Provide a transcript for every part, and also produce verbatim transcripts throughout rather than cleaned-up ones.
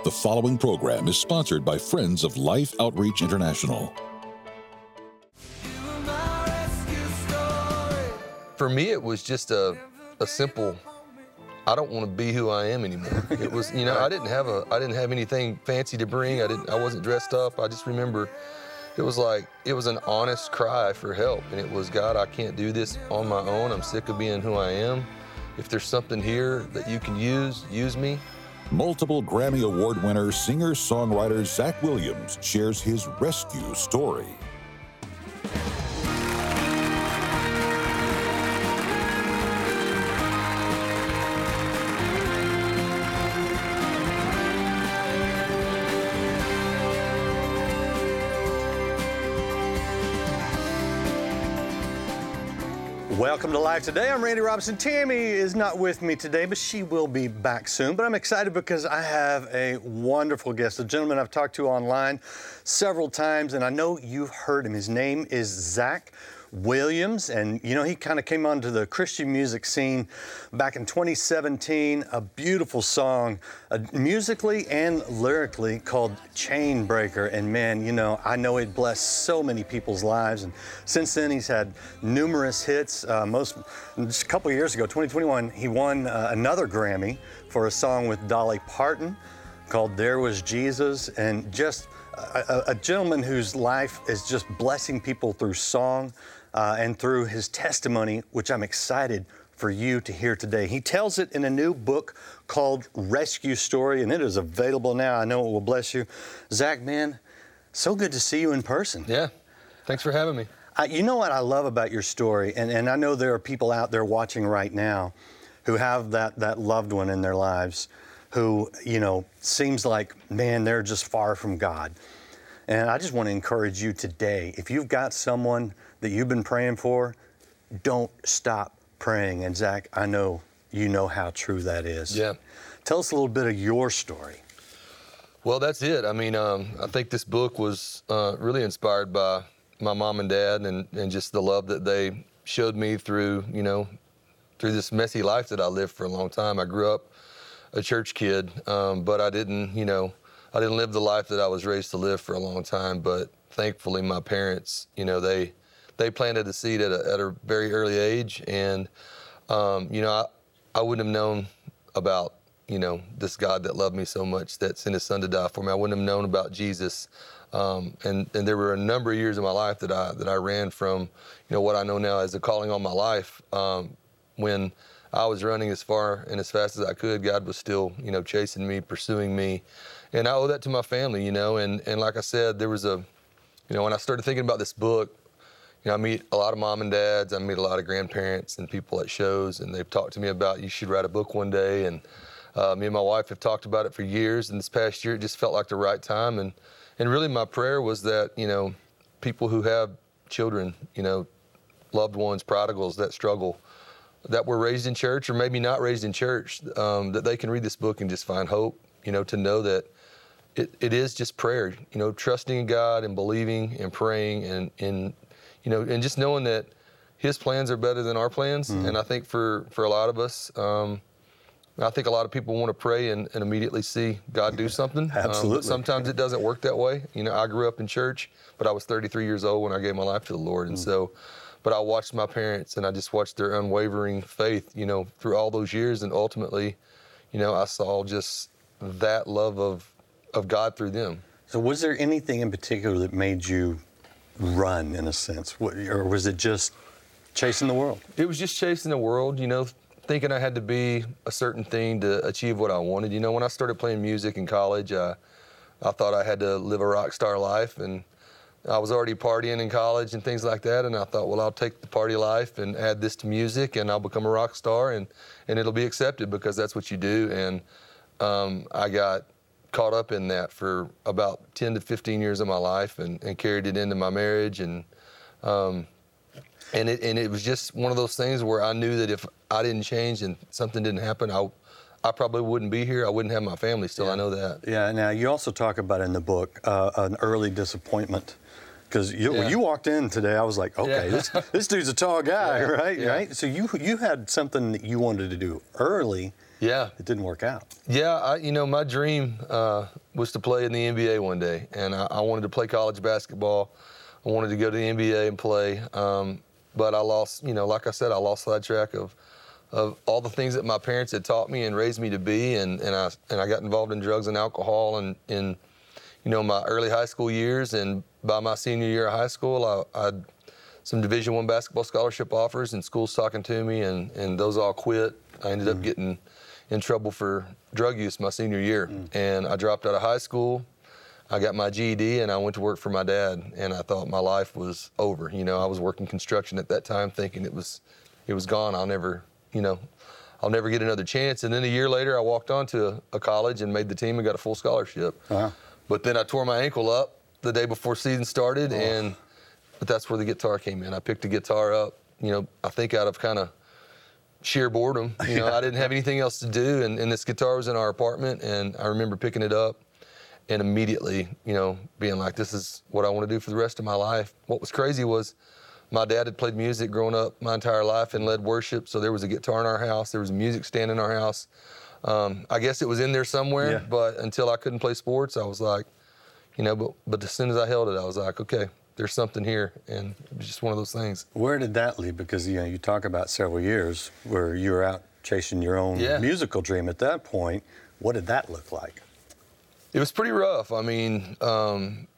The following program is sponsored by Friends of Life Outreach International. For me, it was just a, a simple, I don't want to be who I am anymore. It was, you know, I didn't have a, I didn't have anything fancy to bring. I didn't, I wasn't dressed up. I just remember it was like, it was an honest cry for help. And it was, God, I can't do this on my own. I'm sick of being who I am. If there's something here that you can use, use me. Multiple Grammy Award winner, singer-songwriter Zach Williams shares his rescue story. Welcome to Life Today. I'm Randy Robinson. Tammy is not with me today, but she will be back soon. But I'm excited because I have a wonderful guest, a gentleman I've talked to online several times, and I know you've heard him. His name is Zach Williams, and you know, he kind of came onto the Christian music scene back in twenty seventeen, a beautiful song, uh, musically and lyrically, called Chain Breaker. And man, you know, I know it blessed so many people's lives, and since then he's had numerous hits. Uh, most, just a couple of years ago, twenty twenty-one, he won uh, another Grammy for a song with Dolly Parton called There Was Jesus, and just a, a gentleman whose life is just blessing people through song uh, and through his testimony, which I'm excited for you to hear today. He tells it in a new book called Rescue Story, and it is available now. I know it will bless you. Zach, man, so good to see you in person. Yeah, thanks for having me. I, you know what I love about your story, and, and I know there are people out there watching right now who have that, that loved one in their lives who, you know, seems like, man, they're just far from God. And I just want to encourage you today, if you've got someone that you've been praying for, don't stop praying. And Zach, I know you know how true that is. Yeah. Tell us a little bit of your story. Well, that's it. I mean, um, I think this book was uh, really inspired by my mom and dad and, and just the love that they showed me through, you know, through this messy life that I lived for a long time. I grew up a church kid, um, but I didn't, you know, I didn't live the life that I was raised to live for a long time. But thankfully, my parents, you know, they they planted a seed at a, at a very early age, and um, you know, I, I wouldn't have known about, you know, this God that loved me so much, that sent His Son to die for me. I wouldn't have known about Jesus, um, and and there were a number of years in my life that I that I ran from, you know, what I know now as a calling on my life. Um, when I was running as far and as fast as I could, God was still, you know, chasing me, pursuing me. And I owe that to my family, you know, and, and like I said, there was a, you know, when I started thinking about this book, you know, I meet a lot of mom and dads, I meet a lot of grandparents and people at shows, and they've talked to me about, you should write a book one day. And uh, me and my wife have talked about it for years, and this past year it just felt like the right time. And, and really my prayer was that, you know, people who have children, you know, loved ones, prodigals that struggle, that were raised in church or maybe not raised in church, um, that they can read this book and just find hope, you know, to know that it, it is just prayer, you know, trusting in God and believing and praying and, and, you know, and just knowing that His plans are better than our plans. Mm-hmm. And I think for, for a lot of us, um, I think a lot of people want to pray and, and immediately see God do something. Absolutely. Um, but sometimes it doesn't work that way. You know, I grew up in church, but I was thirty-three years old when I gave my life to the Lord. And mm-hmm. so, but I watched my parents, and I just watched their unwavering faith, you know, through all those years. And ultimately, you know, I saw just that love of, of God through them. So was there anything in particular that made you run, in a sense? Or was it just chasing the world? It was just chasing the world, you know, thinking I had to be a certain thing to achieve what I wanted. You know, when I started playing music in college, I, I thought I had to live a rock star life, and I was already partying in college and things like that, and I thought, well, I'll take the party life and add this to music, and I'll become a rock star, and, and it'll be accepted because that's what you do. And um, I got caught up in that for about ten to fifteen years of my life, and, and carried it into my marriage, and um, and it and it was just one of those things where I knew that if I didn't change and something didn't happen, I I probably wouldn't be here. I wouldn't have my family still. Yeah. I know that. Yeah. Now you also talk about in the book uh, an early disappointment. Because you, Yeah. when you walked in today, I was like, okay, Yeah. this this dude's a tall guy, Yeah. right? Yeah. Right. So you you had something that you wanted to do early, Yeah. it didn't work out. Yeah, I, you know, my dream uh, was to play in the N B A one day, and I, I wanted to play college basketball. I wanted to go to the N B A and play, um, but I lost, you know, like I said, I lost sidetrack of of all the things that my parents had taught me and raised me to be, and, and I and I got involved in drugs and alcohol and in, you know, my early high school years, and by my senior year of high school, I, I had some Division One basketball scholarship offers and schools talking to me, and, and those all quit. I ended mm. up getting in trouble for drug use my senior year, mm. and I dropped out of high school. I got my G E D, and I went to work for my dad, and I thought my life was over. You know, I was working construction at that time, thinking it was, it was gone. I'll never, you know, I'll never get another chance. And then a year later, I walked on to a, a college and made the team and got a full scholarship. Uh-huh. But then I tore my ankle up the day before season started, oh. and but that's where the guitar came in. I picked the guitar up, you know, I think out of kind of sheer boredom. You know, I didn't have anything else to do, and, and this guitar was in our apartment, and I remember picking it up and immediately, you know, being like, this is what I want to do for the rest of my life. What was crazy was my dad had played music growing up my entire life and led worship, so there was a guitar in our house, there was a music stand in our house. Um, I guess it was in there somewhere, yeah. but until I couldn't play sports, I was like, you know, but, but as soon as I held it, I was like, okay, there's something here, and it was just one of those things. Where did that lead? Because, you know, you talk about several years where you were out chasing your own yeah. musical dream at that point. What did that look like? It was pretty rough. I mean, um,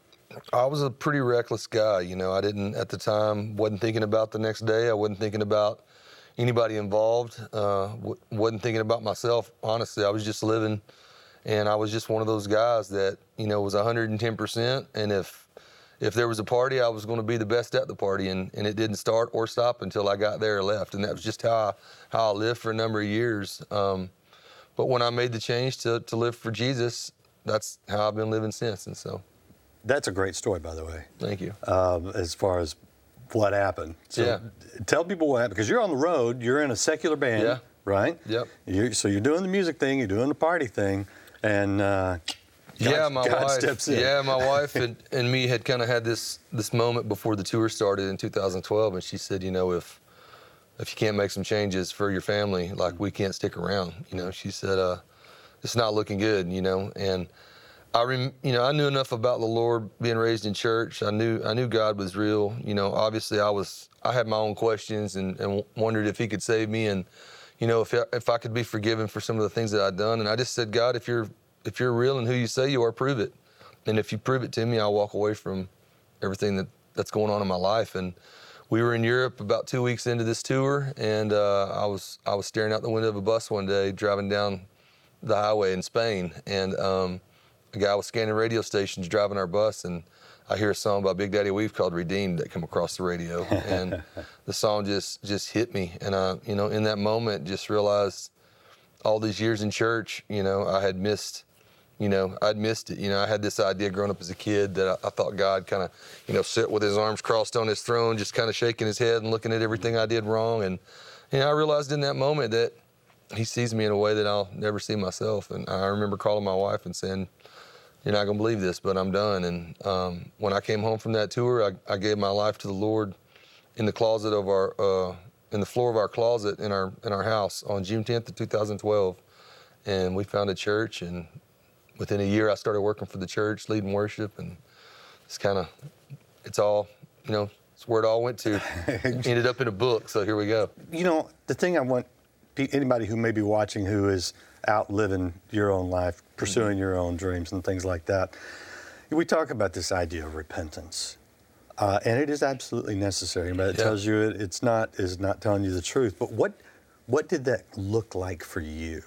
I was a pretty reckless guy. You know, I didn't, at the time, wasn't thinking about the next day. I wasn't thinking about anybody involved. Uh, w- wasn't thinking about myself, honestly. I was just living, and I was just one of those guys that, you know, was one hundred ten percent, and if If there was a party, I was going to be the best at the party, and, and it didn't start or stop until I got there or left, and that was just how I, how I lived for a number of years. Um, but when I made the change to, to live for Jesus, that's how I've been living since, and so. That's a great story, by the way. Thank you. Um, as far as what happened. So yeah. Tell people what happened, because you're on the road, you're in a secular band, yeah. right? Yep. You're, so you're doing the music thing, you're doing the party thing, and uh, God, yeah, my God wife. steps in. Yeah, my wife and, and me had kind of had this this moment before the tour started in two thousand twelve, and she said, you know, if if you can't make some changes for your family, like we can't stick around. You know, she said, uh, it's not looking good. You know, and I rem, you know, I knew enough about the Lord, being raised in church. I knew I knew God was real. You know, obviously I was I had my own questions and, and wondered if He could save me, and you know, if if I could be forgiven for some of the things that I'd done. And I just said, God, if you're If you're real and who you say you are, prove it. And if you prove it to me, I'll walk away from everything that, that's going on in my life. And we were in Europe about two weeks into this tour, and uh, I was I was staring out the window of a bus one day, driving down the highway in Spain, and um, a guy was scanning radio stations driving our bus, and I hear a song by Big Daddy Weave called "Redeemed" that came across the radio, and the song just just hit me, and I, you know, in that moment, just realized all these years in church, you know, I had missed. You know, I'd missed it. You know, I had this idea growing up as a kid that I, I thought God kind of, you know, sit with his arms crossed on his throne, just kind of shaking his head and looking at everything I did wrong. And, you know, I realized in that moment that he sees me in a way that I'll never see myself. And I remember calling my wife and saying, you're not going to believe this, but I'm done. And um, when I came home from that tour, I, I gave my life to the Lord in the closet of our, uh, in the floor of our closet in our in our house on June tenth of two thousand twelve. And we found a church, and within a year, I started working for the church, leading worship, and it's kind of, it's all, you know, it's where it all went to. Ended up in a book, so here we go. You know, the thing I want anybody who may be watching who is out living your own life, pursuing mm-hmm. your own dreams and things like that, we talk about this idea of repentance, uh, and it is absolutely necessary. But it yeah. tells you it, it's not is not telling you the truth. But what what did that look like for you?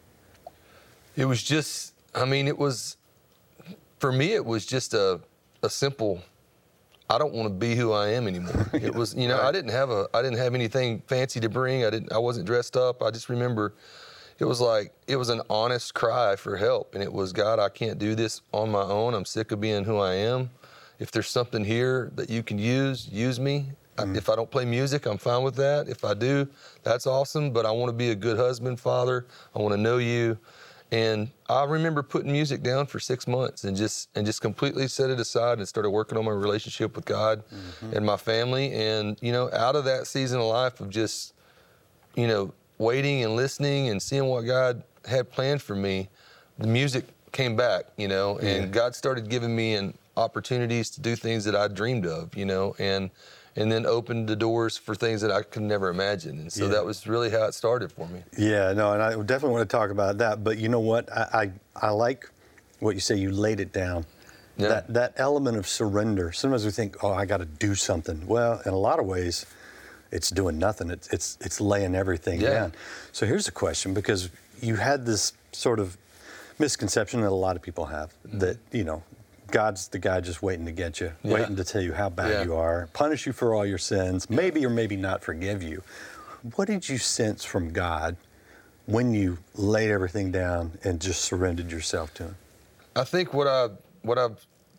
It was just. I mean, it was, for me, it was just a, a simple, I don't want to be who I am anymore. It was, you know, right. I didn't have a, I didn't have anything fancy to bring. I didn't, I wasn't dressed up. I just remember it was like, it was an honest cry for help. And it was, God, I can't do this on my own. I'm sick of being who I am. If there's something here that you can use, use me. Mm. If I don't play music, I'm fine with that. If I do, that's awesome. But I want to be a good husband, father. I want to know you. And I remember putting music down for six months and just and just completely set it aside and started working on my relationship with God mm-hmm. and my family. And, you know, out of that season of life of just, you know, waiting and listening and seeing what God had planned for me, the music came back, you know, and Yeah. God started giving me an opportunities to do things that I dreamed of, you know, and and then opened the doors for things that I could never imagine. And so Yeah. that was really how it started for me. Yeah, no, and I definitely want to talk about that. But you know what? I, I, I like what you say. You laid it down. Yeah. That that element of surrender. Sometimes we think, oh, I got to do something. Well, in a lot of ways, it's doing nothing. It's it's it's laying everything Yeah. down. So here's a question, because you had this sort of misconception that a lot of people have, that, you know, God's the guy just waiting to get you, Yeah. waiting to tell you how bad Yeah. you are, punish you for all your sins, maybe or maybe not forgive you. What did you sense from God when you laid everything down and just surrendered yourself to Him? I think what I what I've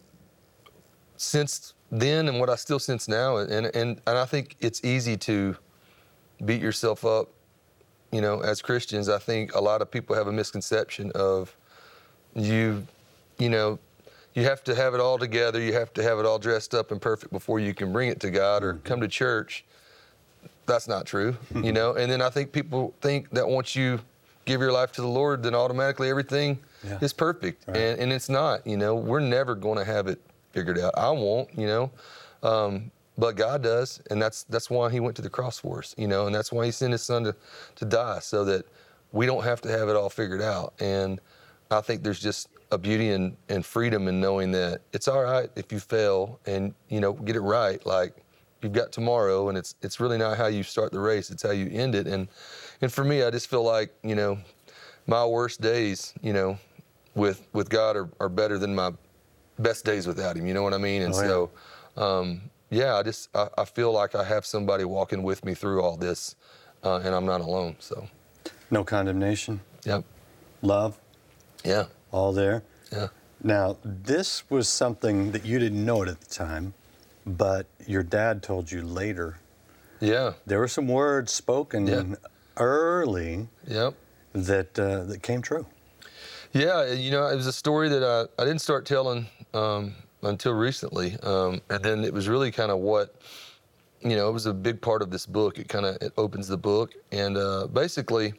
sensed then and what I still sense now, and and and I think it's easy to beat yourself up, you know, as Christians. I think a lot of people have a misconception of you, you know, you have to have it all together, you have to have it all dressed up and perfect before you can bring it to God or come to church. That's not true, you know. And then I think people think that once you give your life to the Lord, then automatically everything Yeah. is perfect, Right. and, and it's not. You know, we're never going to have it figured out. I won't, you know, um, but God does, and that's that's why He went to the cross for us, you know, and that's why He sent His Son to to die, so that we don't have to have it all figured out. And I think there's just a beauty and, and freedom in knowing that it's all right if you fail and, you know, get it right. Like, you've got tomorrow, and it's it's really not how you start the race, it's how you end it. And and for me, I just feel like, you know, my worst days, you know, with with God are, are better than my best days without Him. You know what I mean? And Oh, yeah. so, um, yeah, I just I, I feel like I have somebody walking with me through all this, uh, and I'm not alone. So, No condemnation, yep, love, yeah, all there. yeah, Now, this was something that you didn't know it at the time, but your dad told you later. yeah, There were some words spoken Yeah. early yep. that uh, that came true. Yeah, you know, it was a story that I, I didn't start telling um, until recently, um, and then it was really kind of what, you know, it was a big part of this book. It kind of it opens the book, and uh, basically,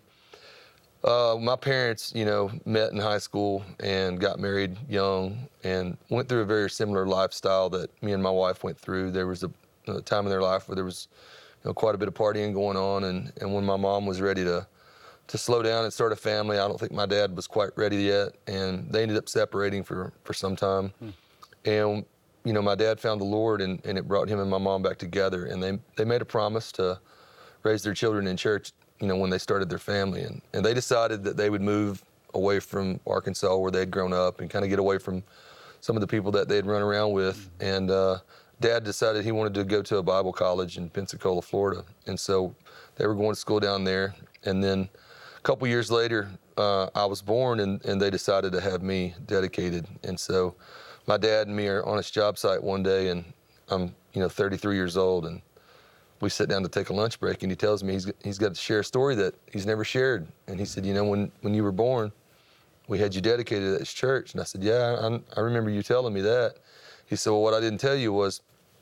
uh, my parents, you know, met in high school and got married young, and went through a very similar lifestyle that me and my wife went through. There was a, a time in their life where there was, you know, quite a bit of partying going on, and, and when my mom was ready to to slow down and start a family, I don't think my dad was quite ready yet, and they ended up separating for, for some time. Hmm. And, you know, my dad found the Lord, and, and it brought him and my mom back together, and they they made a promise to raise their children in church, you know, when they started their family. And, and they decided that they would move away from Arkansas, where they'd grown up, and kind of get away from some of the people that they'd run around with. Hmm. And uh, Dad decided he wanted to go to a Bible college in Pensacola, Florida. And so they were going to school down there. And then a couple years later, uh, I was born, and, and they decided to have me dedicated. And so my dad and me are on his job site one day, and I'm, you know, thirty-three years old, and we sit down to take a lunch break, and he tells me he's he's got to share a story that he's never shared. And he said, you know, when, when you were born, we had you dedicated at this church. And I said, yeah, I, I remember you telling me that. He said, well, what I didn't tell you was,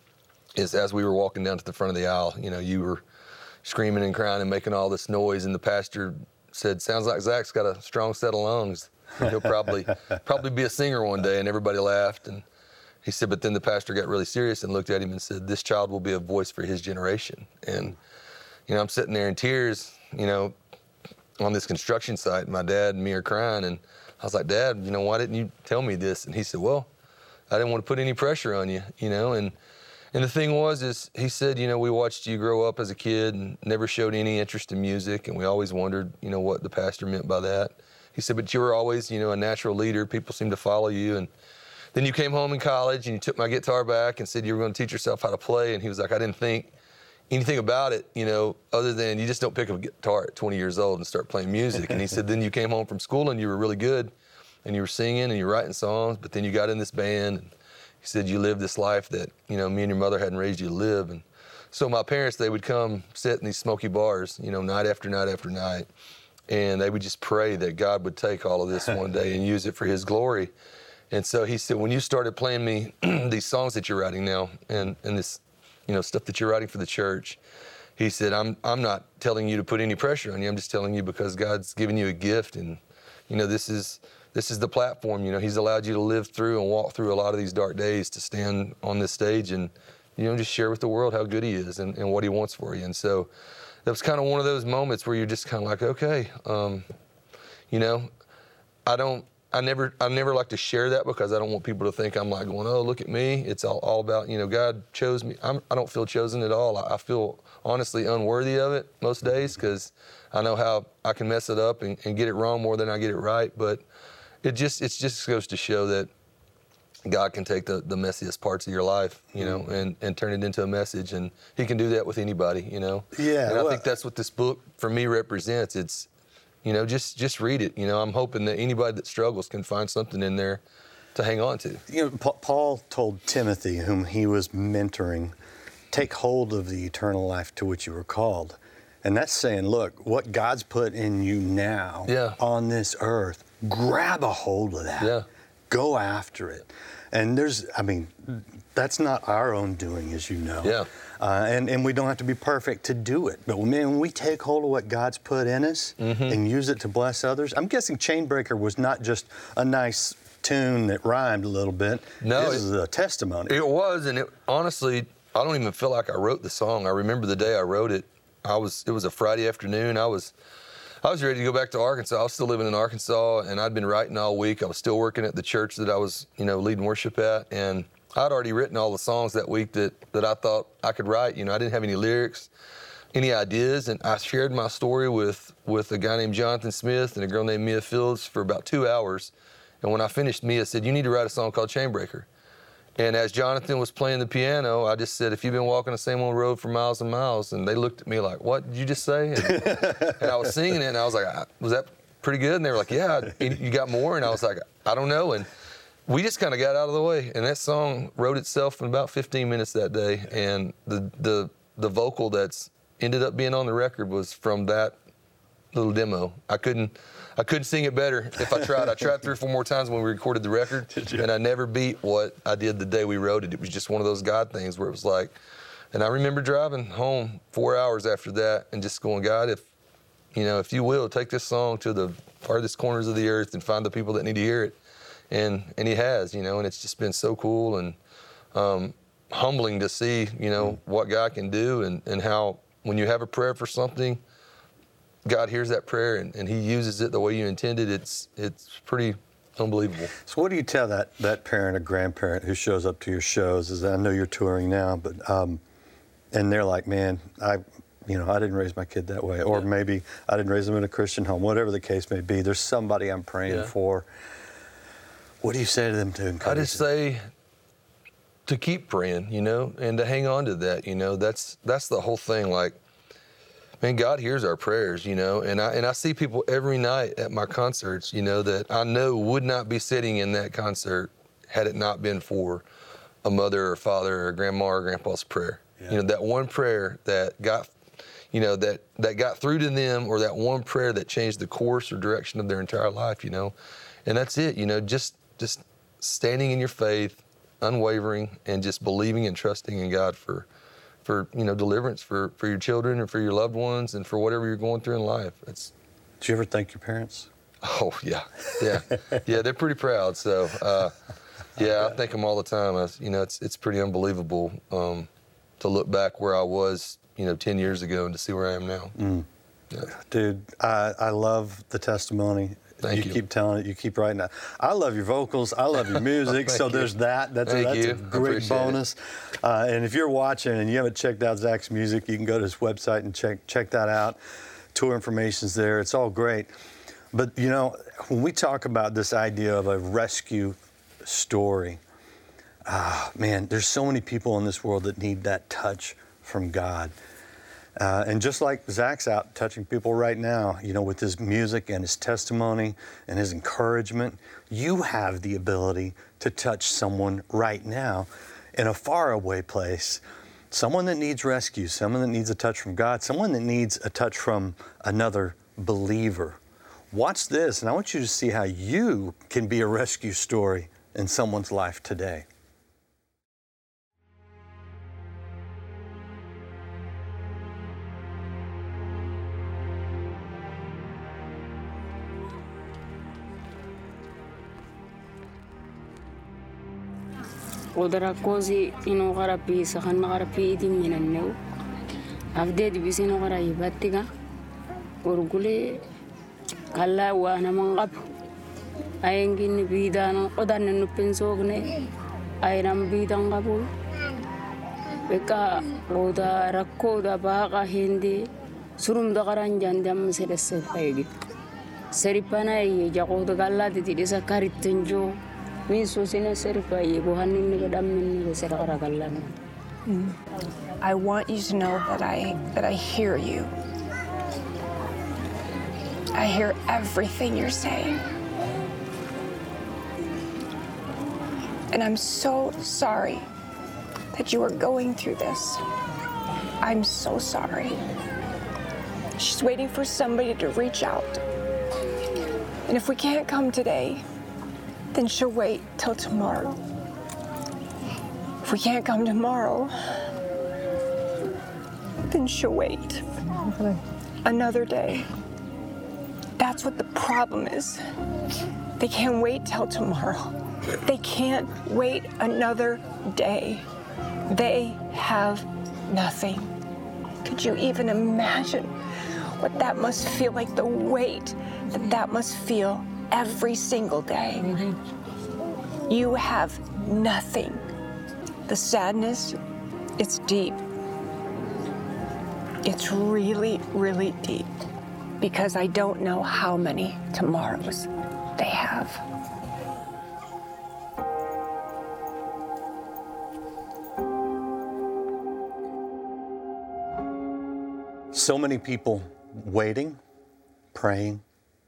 is as we were walking down to the front of the aisle, you know, you were screaming and crying and making all this noise, and the pastor said, sounds like Zach's got a strong set of lungs. He'll probably probably be a singer one day. And everybody laughed. And he said, but then the pastor got really serious and looked at him and said, this child will be a voice for his generation. And, you know, I'm sitting there in tears, you know, on this construction site, and my dad and me are crying. And I was like, Dad, you know, why didn't you tell me this? And he said, well, I didn't want to put any pressure on you, you know. And And the thing was, is he said, you know, we watched you grow up as a kid and never showed any interest in music, and we always wondered, you know, what the pastor meant by that. He said, but you were always, you know, a natural leader. People seemed to follow you. And then you came home in college, and you took my guitar back and said you were going to teach yourself how to play. And he was like, I didn't think anything about it, you know, other than you just don't pick up a guitar at twenty years old and start playing music. And he said, then you came home from school, and you were really good, and you were singing, and you were writing songs, but then you got in this band. And he said, you lived this life that, you know, me and your mother hadn't raised you to live. And so my parents, they would come sit in these smoky bars, you know, night after night after night. And they would just pray that God would take all of this one day and use it for His glory. And so he said, when you started playing me these songs that you're writing now, and, and this, you know, stuff that you're writing for the church, he said, I'm I'm not telling you to put any pressure on you. I'm just telling you because God's given you a gift, and you know this is this is the platform. You know, He's allowed you to live through and walk through a lot of these dark days to stand on this stage and you know just share with the world how good He is and, and what He wants for you. And so that was kind of one of those moments where you're just kind of like, okay, um, you know, I don't. I never, I never like to share that because I don't want people to think I'm like going, oh, look at me. It's all, all about, you know, God chose me. I'm, I don't feel chosen at all. I, I feel honestly unworthy of it most days because I know how I can mess it up and, and get it wrong more than I get it right. But it just, it just goes to show that God can take the, the messiest parts of your life, you know, mm. and, and turn it into a message. And He can do that with anybody, you know. Yeah. And I well, think that's what this book for me represents. It's, You know, just just read it. You know, I'm hoping that anybody that struggles can find something in there to hang on to. You know, Pa- Paul told Timothy, whom he was mentoring, take hold of the eternal life to which you were called. And that's saying, look, what God's put in you now yeah. on this earth, grab a hold of that. Yeah. Go after it. And there's, I mean, that's not our own doing, as you know. Yeah. Uh, and, and we don't have to be perfect to do it. But man, when we take hold of what God's put in us mm-hmm. and use it to bless others, I'm guessing Chainbreaker was not just a nice tune that rhymed a little bit. No. This is a testimony. It was, and it honestly, I don't even feel like I wrote the song. I remember the day I wrote it. I was, it was a Friday afternoon. I was, I was ready to go back to Arkansas. I was still living in Arkansas, and I'd been writing all week. I was still working at the church that I was, you know, leading worship at, and I'd already written all the songs that week that, that I thought I could write. You know, I didn't have any lyrics, any ideas, and I shared my story with, with a guy named Jonathan Smith and a girl named Mia Fields for about two hours. And when I finished, Mia said, you need to write a song called Chainbreaker. And as Jonathan was playing the piano, I just said, if you've been walking the same old road for miles and miles, and they looked at me like, what did you just say? And, and I was singing it, and I was like, was that pretty good? And they were like, yeah, you got more? And I was like, I don't know. And we just kind of got out of the way, and that song wrote itself in about fifteen minutes that day. And the the the vocal that's ended up being on the record was from that little demo. I couldn't I couldn't sing it better if I tried. I tried three or four more times when we recorded the record, and I never beat what I did the day we wrote it. It was just one of those God things where it was like, and I remember driving home four hours after that and just going, God, if you know, if you will, take this song to the farthest corners of the earth and find the people that need to hear it. And and He has, you know, and it's just been so cool and um, humbling to see, you know, what God can do and, and how when you have a prayer for something, God hears that prayer and, and He uses it the way you intended. It's it's pretty unbelievable. So what do you tell that, that parent or grandparent who shows up to your shows? Is I know you're touring now, but um, and they're like, man, I, you know, I didn't raise my kid that way, or yeah. maybe I didn't raise them in a Christian home. Whatever the case may be, there's somebody I'm praying yeah. for. What do you say to them to encourage I just them? say to keep praying, you know, and to hang on to that, you know. That's that's the whole thing. Like, man, God hears our prayers, you know. And I and I see people every night at my concerts, you know, that I know would not be sitting in that concert had it not been for a mother or father or grandma or grandpa's prayer. Yeah. You know, that one prayer that got, you know, that that got through to them, or that one prayer that changed the course or direction of their entire life, you know. And that's it, you know, just just standing in your faith, unwavering, and just believing and trusting in God for, for you know, deliverance for, for your children and for your loved ones and for whatever you're going through in life. It's. Did you ever thank your parents? Oh, yeah, yeah. Yeah, they're pretty proud. So, uh, yeah, I thank them all the time. I, you know, it's it's pretty unbelievable um, to look back where I was, you know, ten years ago and to see where I am now. Mm. Yeah. Dude, I, I love the testimony. Thank you, you keep telling it, you keep writing it. I love your vocals, I love your music, so you. there's that. That's, a, Thank that's you. a great bonus. Uh, and if you're watching and you haven't checked out Zach's music, you can go to his website and check check that out. Tour information's there. It's all great. But, you know, when we talk about this idea of a rescue story, ah, man, there's so many people in this world that need that touch from God. Uh, and just like Zach's out touching people right now, you know, with his music and his testimony and his encouragement, you have the ability to touch someone right now in a faraway place, someone that needs rescue, someone that needs a touch from God, someone that needs a touch from another believer. Watch this, and I want you to see how you can be a rescue story in someone's life today. Odara kozi ino garapi sakan garapi di minaneu. Avde di bisino garai batiga. Urgule kala wa na mangap. Ayengin bidan odan nu pensogne. Ayram bidan gabu. Beka oda rakko da baga hindi. Surum da garan jandam sedese paygi. Seripana ye jago da galla di disa karitunjo. Min susina seripa ye bohanin ni gadam ni seragara galla. I want you to know that I that I hear you. I hear everything you're saying. And I'm so sorry that you are going through this. I'm so sorry. She's waiting for somebody to reach out. And if we can't come today, then she'll wait till tomorrow. If we can't come tomorrow, then she'll wait another day. That's what the problem is. They can't wait till tomorrow. They can't wait another day. They have nothing. Could you even imagine what that must feel like, the weight that that must feel every single day? You have nothing. The sadness, it's deep. It's really, really deep, because I don't know how many tomorrows they have. So many people waiting, praying.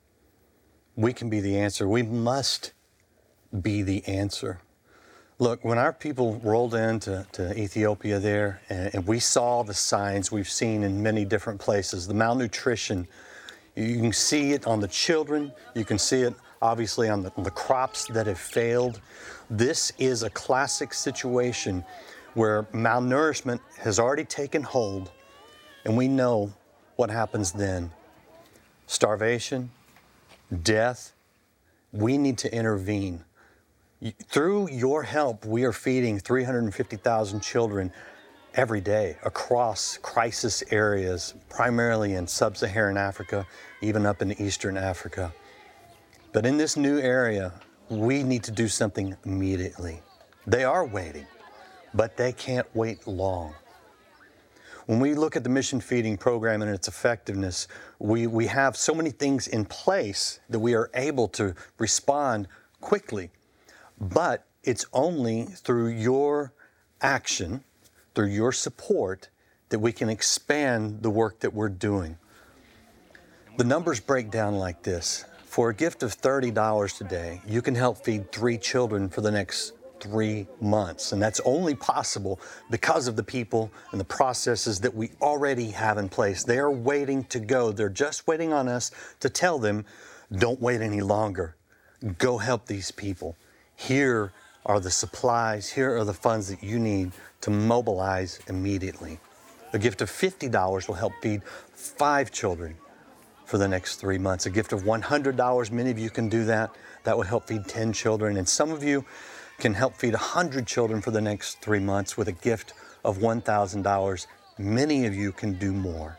We can be the answer. We must be the answer. Look, when our people rolled into to Ethiopia there, and, and we saw the signs we've seen in many different places, the malnutrition, you can see it on the children, you can see it obviously on the, the crops that have failed. This is a classic situation where malnourishment has already taken hold, and we know what happens then. Starvation, death. We need to intervene. Through your help, we are feeding three hundred fifty thousand children every day across crisis areas, primarily in sub-Saharan Africa, even up in Eastern Africa. But in this new area, we need to do something immediately. They are waiting, but they can't wait long. When we look at the mission feeding program and its effectiveness, we, we have so many things in place that we are able to respond quickly. But it's only through your action, through your support, that we can expand the work that we're doing. The numbers break down like this. For a gift of thirty dollars today, you can help feed three children for the next three months. And that's only possible because of the people and the processes that we already have in place. They are waiting to go. They're just waiting on us to tell them, don't wait any longer. Go help these people. Here are the supplies, here are the funds that you need to mobilize immediately. A gift of fifty dollars will help feed five children for the next three months. A gift of one hundred dollars, many of you can do that. That will help feed ten children. And some of you can help feed one hundred children for the next three months with a gift of one thousand dollars. Many of you can do more.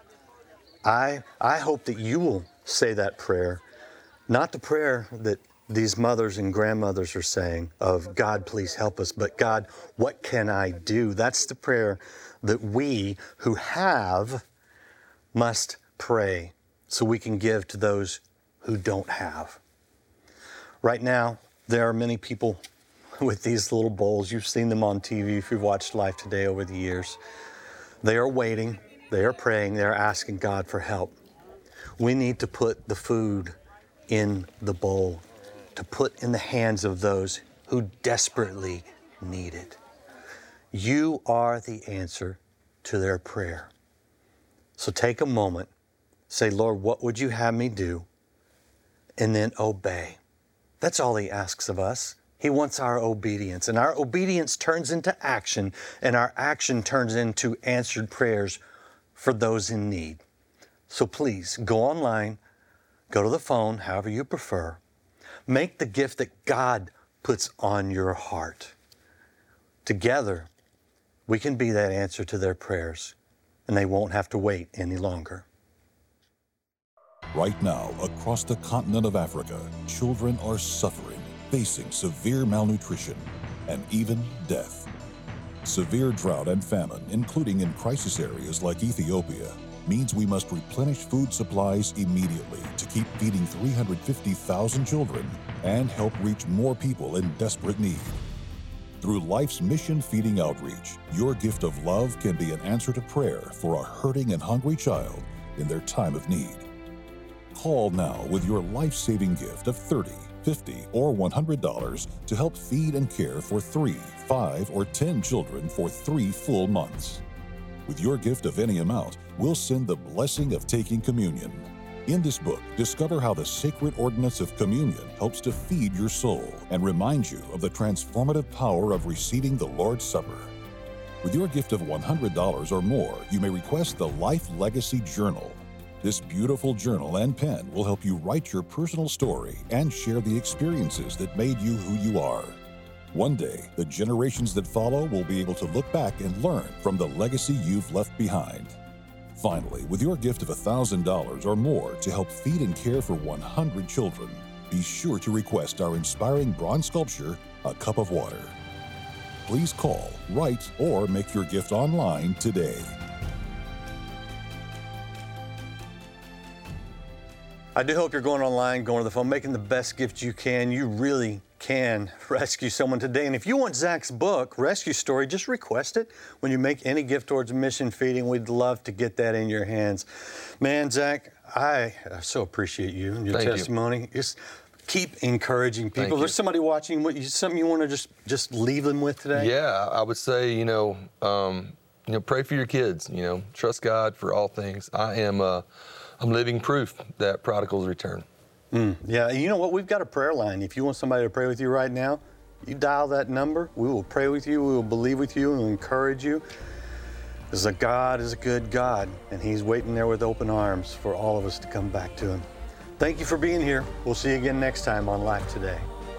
I, I hope that you will say that prayer, not the prayer that these mothers and grandmothers are saying of, God, please help us, but God, what can I do? That's the prayer that we who have must pray so we can give to those who don't have. Right now, there are many people with these little bowls. You've seen them on T V if you've watched Life Today over the years. They are waiting, they are praying, they are asking God for help. We need to put the food in the bowl, to put in the hands of those who desperately need it. You are the answer to their prayer. So take a moment, say, Lord, what would you have me do? And then obey. That's all he asks of us. He wants our obedience, and our obedience turns into action, and our action turns into answered prayers for those in need. So please go online, go to the phone, however you prefer. Make the gift that God puts on your heart. together, we can be that answer to their prayers, and they won't have to wait any longer. Right now, across the continent of Africa, children are suffering, facing severe malnutrition and even death. Severe drought and famine, including in crisis areas like Ethiopia, means we must replenish food supplies immediately to keep feeding three hundred fifty thousand children and help reach more people in desperate need. Through Life's Mission Feeding Outreach, your gift of love can be an answer to prayer for a hurting and hungry child in their time of need. Call now with your life-saving gift of thirty dollars, fifty dollars, or one hundred dollars to help feed and care for three, five, or ten children for three full months. With your gift of any amount, we'll send the blessing of taking communion. In this book, discover how the sacred ordinance of communion helps to feed your soul and remind you of the transformative power of receiving the Lord's Supper. With your gift of one hundred dollars or more, you may request the Life Legacy Journal. This beautiful journal and pen will help you write your personal story and share the experiences that made you who you are. One day, the generations that follow will be able to look back and learn from the legacy you've left behind. Finally, with your gift of one thousand dollars or more to help feed and care for one hundred children, be sure to request our inspiring bronze sculpture, A Cup of Water. Please call, write, or make your gift online today. I do hope you're going online, going to the phone, making the best gift you can. You really can rescue someone today. And if you want Zach's book, Rescue Story, just request it. When you make any gift towards mission feeding, we'd love to get that in your hands. Man, Zach, I so appreciate you and your Thank testimony. You. Just keep encouraging people. Thank There's you. somebody watching. What, something you want to just, just leave them with today? Yeah, I would say, you know, um, you know, pray for your kids. You know, trust God for all things. I am, uh, I'm living proof that prodigals return. Mm, yeah, you know what? We've got a prayer line. If you want somebody to pray with you right now, you dial that number. We will pray with you. We will believe with you and encourage you. Because a God is a good God, and He's waiting there with open arms for all of us to come back to Him. Thank you for being here. We'll see you again next time on Life Today.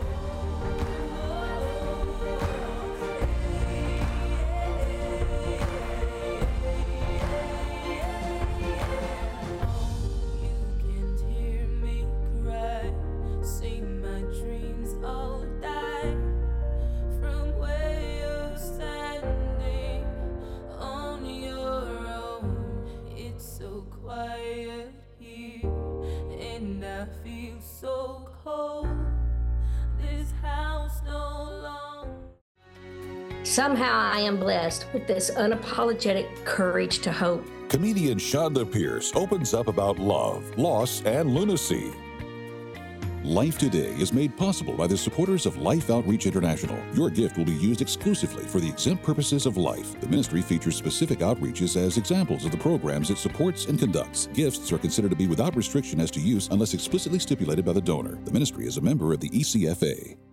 Somehow I am blessed with this unapologetic courage to hope. Comedian Shonda Pierce opens up about love, loss, and lunacy. Life Today is made possible by the supporters of Life Outreach International. Your gift will be used exclusively for the exempt purposes of life. The ministry features specific outreaches as examples of the programs it supports and conducts. Gifts are considered to be without restriction as to use unless explicitly stipulated by the donor. The ministry is a member of the E C F A.